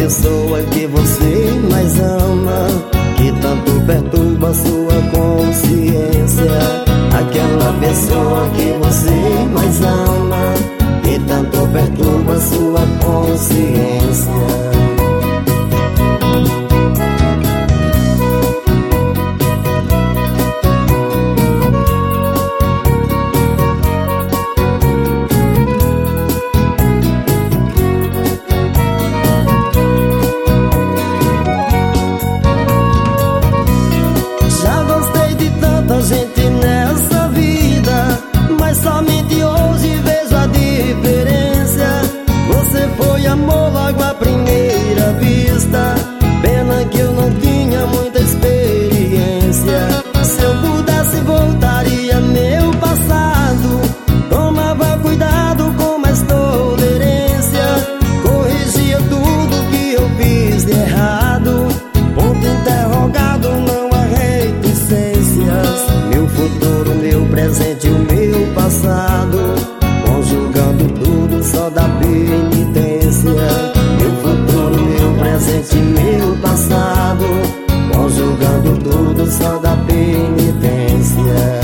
pessoa que você mais ama, que tanto perturba sua consciência. Aquela pessoa que você mais ama, que tanto perturba sua consciência. Gente nessa vida, mas somente hoje vejo a diferença. Você foi amor logo à primeira vista. Pena que eu não tinha muita experiência. Se eu pudesse voltaria meu passado, tomava cuidado com mais tolerância, corrigia tudo que eu fiz de errado. Ponto interrogado, não há reticências. Meu futuro, meu presente e o meu passado, conjugando tudo só da penitência. Meu futuro, meu presente e meu passado, conjugando tudo só da penitência.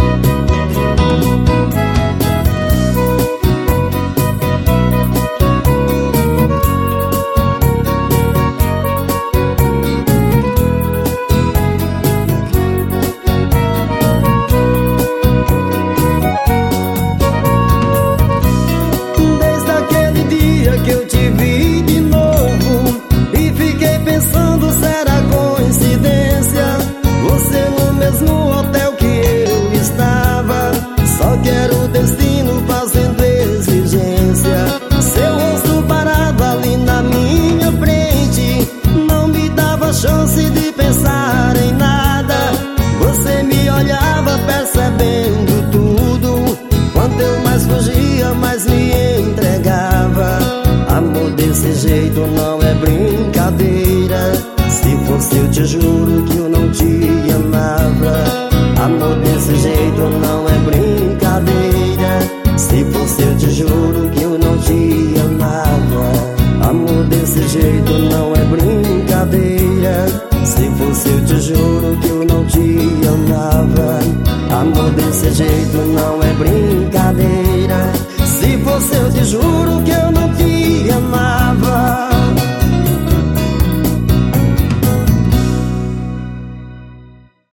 Que eu te vi de novo e fiquei pensando, será coincidência? Você no mesmo hotel que eu estava, só que era o destino fazendo exigência. Seu rosto parado ali na minha frente não me dava chance de pensar em nada. Você me olhava percebendo tudo, quanto eu mais fugia, mais me entregava. Amor desse jeito não é brincadeira. Se fosse eu te juro que eu não te amava. Amor desse jeito não é brincadeira. Se fosse eu te juro que eu não te amava. Amor desse jeito não é brincadeira. Se fosse eu te juro que eu não te amava. Amor desse jeito não é brincadeira.